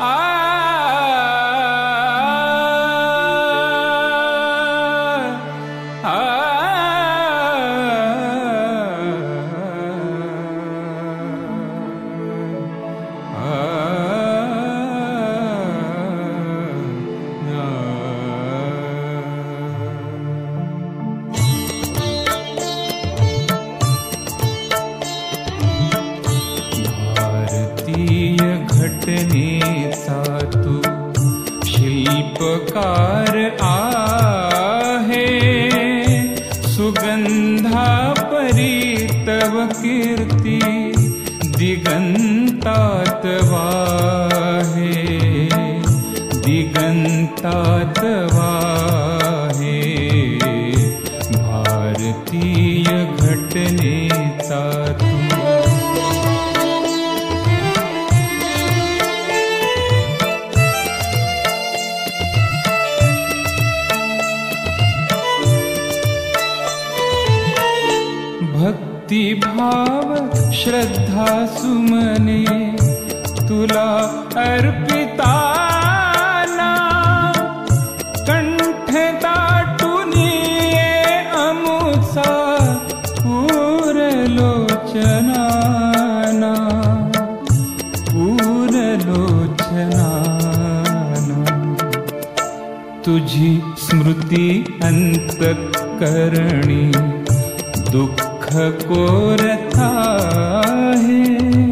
घटनेचा तू शिल्पकार आहे, सुगंधा परी तव कीर्ती दिगंतात वाहे, दिगंतात वाहे. भारतीय घटनेचा तू भक्ती भाव श्रद्धा सुमने तुला अर्पिताना, कंठ दाटूनी अमुचा पूरलोचनाना, पूरलोचनाना. तुझी स्मृती अंतःकरणी दुःख कोरता है,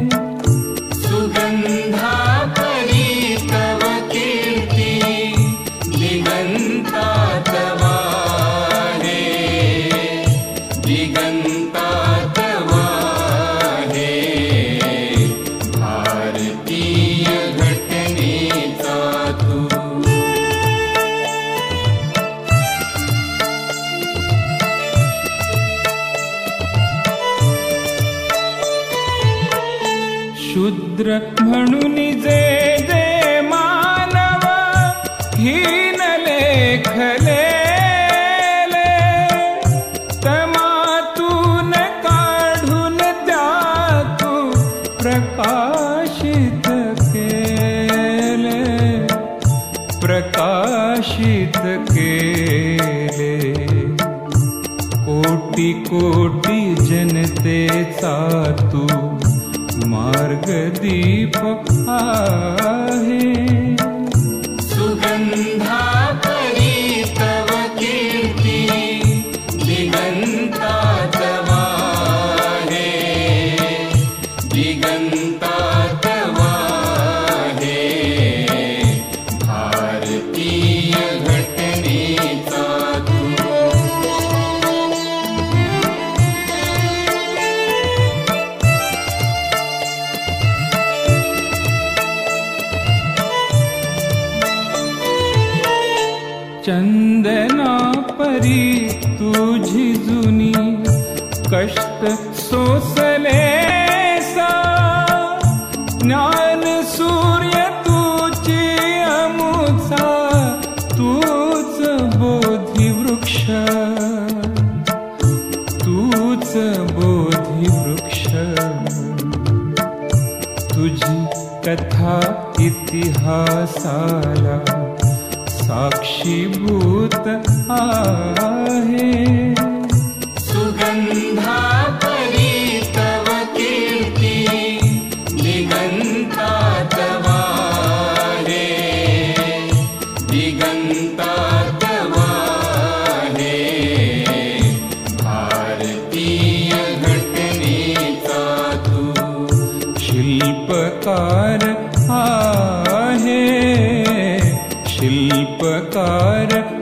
सुगंधा परी तव कीर्ती दिगंतात वाहे, दिगंतात वाहे. भारतीय घटनेचा तू शूद्र म्हणून जे जे मानव हीन लेखलेले, तमातून काढून त्यातू प्रकाशित केले, प्रकाशित केले. कोटी कोटी जनतेचा तू मार्गदीप आहे, सुगंधा परी तव कीर्ती दिगंतात वाहे, दिगंतात वाहे. भारतीय घटनेचा तू चंदना परी तुझी जुनी कष्ट सोसलेसा, ज्ञान सूर्य तुझी अमुचा तूच बोधिवृक्ष, तूच बोधिवृक्ष. तुझी कथा इतिहासाला साक्षीभूत आहे, सुगंधा परी तव कीर्ती दिगंतात वाहे, दिगंतात वाहे. भारतीय घटनेचा तू शिल्पकार आहे, शिल्पकार